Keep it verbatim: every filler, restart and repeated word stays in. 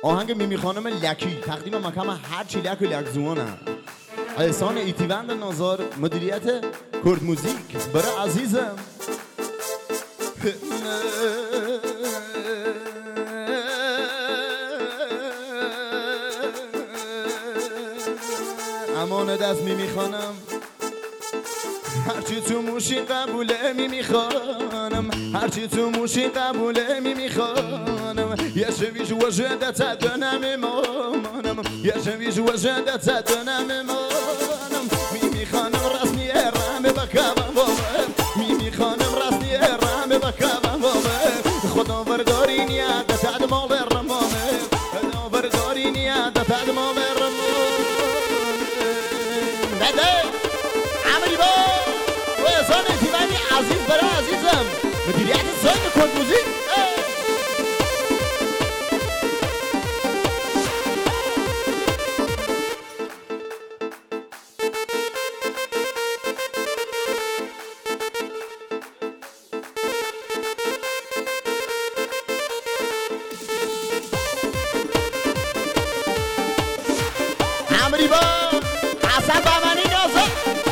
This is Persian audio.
آهنگ میمی خانم لکی تقدیم مکم هر چی لک و لکزوانه احسان ایتیوند نازار مدیریت کرد موزیک برای عزیزم امان دست میمی خانم هرچی تو موشین قبوله میمی خانم هرچی تو موشین قبوله میمی خانم یه شویش وجدت دنم مامانم یه شویش وجدت دنم مامانم میمی خانم رسمی رحمه بکم بابم میمی خانم رسمی رحمه بکم بابم خدا برداری نیادت ادما برمامه خدا برداری نیادت ادما برمامه بده عملی با و احسان ایتیوندی عزیز برای عزیزم مدیریت سایت کرد موزیک عملی با حسن بامنی نازم